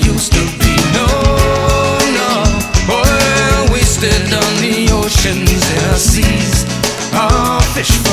used to be. No, no, oil wasted on the oceans and our seas. Oh, fish